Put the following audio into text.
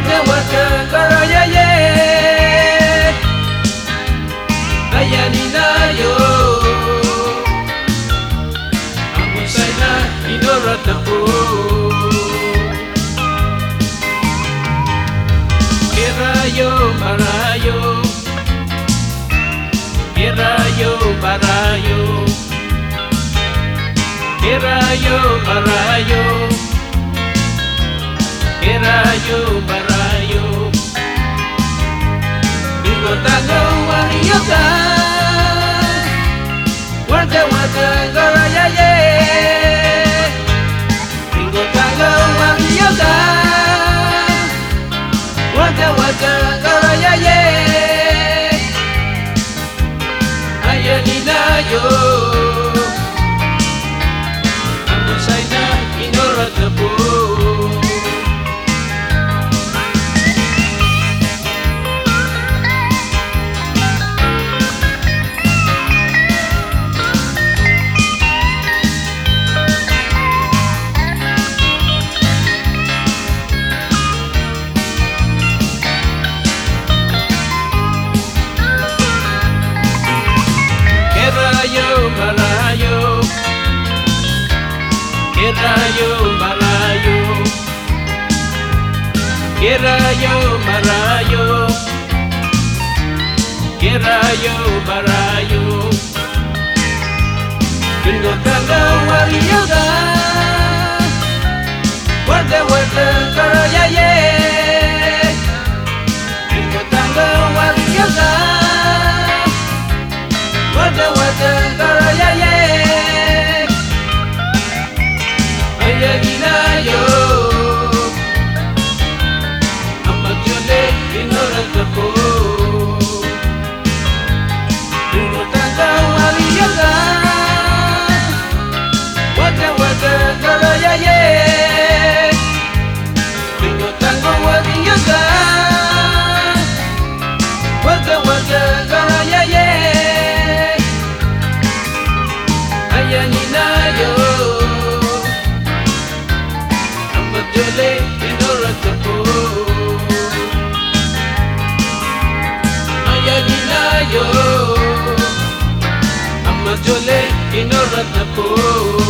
waka karaya ye ayani na yo amusai na inorata po kerayo marayo kerayo marayo kerayo marayo kerayo marayo bingo tango wariyota waka waka garaya ye bingo tango wariyota waka waka garaya ye ayani na yo amusai na inorata po Kerayo marayo kerayo marayo kerayo marayo bingo tango wariyota waka waka karaya ye bingo tango wariyota waka waka karaya ye ayani na yo amatole inorata po bingo tango wariyota waka waka karaya ye bingo tango wariyota waka waka karaya ye ayani na yo amatole inorata po ayani na yo amatole inorata po